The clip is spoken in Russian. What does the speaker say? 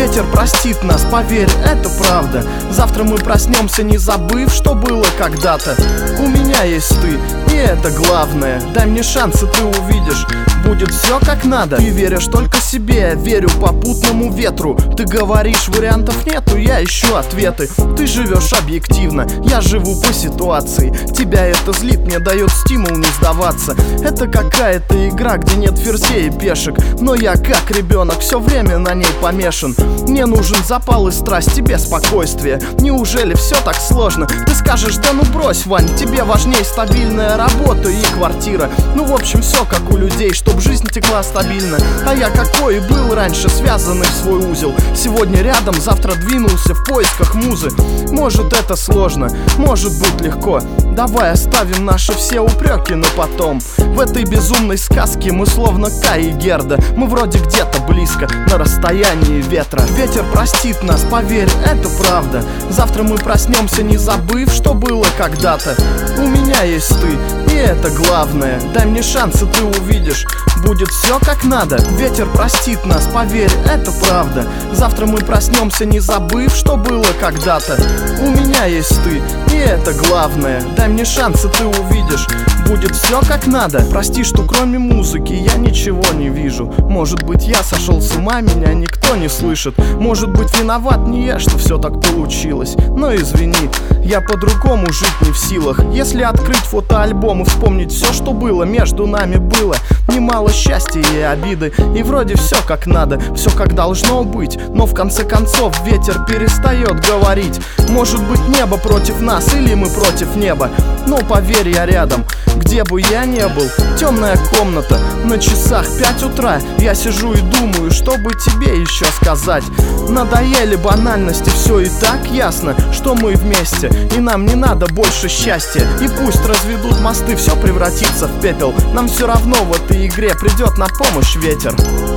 Ветер простит нас, поверь, это правда. Завтра мы проснемся, не забыв, что было когда-то. У меня есть ты, и это главное. Дай мне шанс, и ты увидишь, будет все как надо. Ты веришь только себе, я верю попутному ветру. Ты говоришь, вариантов нету, я ищу ответы. Ты живешь объективно, я живу по ситуации. Тебя это злит, мне дает стимул не сдаваться. Это какая-то игра, где нет ферзей и пешек, но я как ребенок все время на ней помешан. Мне нужен запал и страсть, тебе спокойствие. Неужели все так сложно? Ты скажешь, да ну брось, Вань, тебе важнее стабильная работа и квартира. Ну в общем все как у людей, чтоб жизнь текла стабильно. А я какой и был раньше, связанный в свой узел. Сегодня рядом, завтра двинулся в поисках музы. Может это сложно, может быть легко. Давай оставим наши все упреки на потом. В этой безумной сказке мы словно Кай и Герда. Мы вроде где-то близко, на расстоянии ветра. Ветер простит нас, поверь, это правда. Завтра мы проснемся, не забыв, что было когда-то. У меня есть ты, и это главное. Дай мне шанс, и ты увидишь, будет все как надо. Ветер простит нас, поверь, это правда. Завтра мы проснемся, не забыв, что было когда-то. У меня есть ты, и это главное. Дай мне шанс, и ты увидишь, будет все как надо. Прости, что кроме музыки я ничего не вижу. Может быть я сошел с ума, меня никто не слышит. Может быть виноват не я, что все так получилось. Но извини, я по-другому жить не в силах. Если открыть фотоальбом и вспомнить все, что было, между нами было немало счастья и обиды. И вроде все как надо, все как должно быть. Но в конце концов ветер перестает говорить. Может быть небо против нас или мы против неба. Но поверь, я рядом, где бы я ни был. Темная комната, на часах 5 утра. Я сижу и думаю, что бы тебе еще сказать. Надоели банальности, все и так ясно, что мы вместе, и нам не надо больше счастья. И пусть разведут мосты, все превратится в пепел. Нам все равно в этой игре придет на помощь ветер.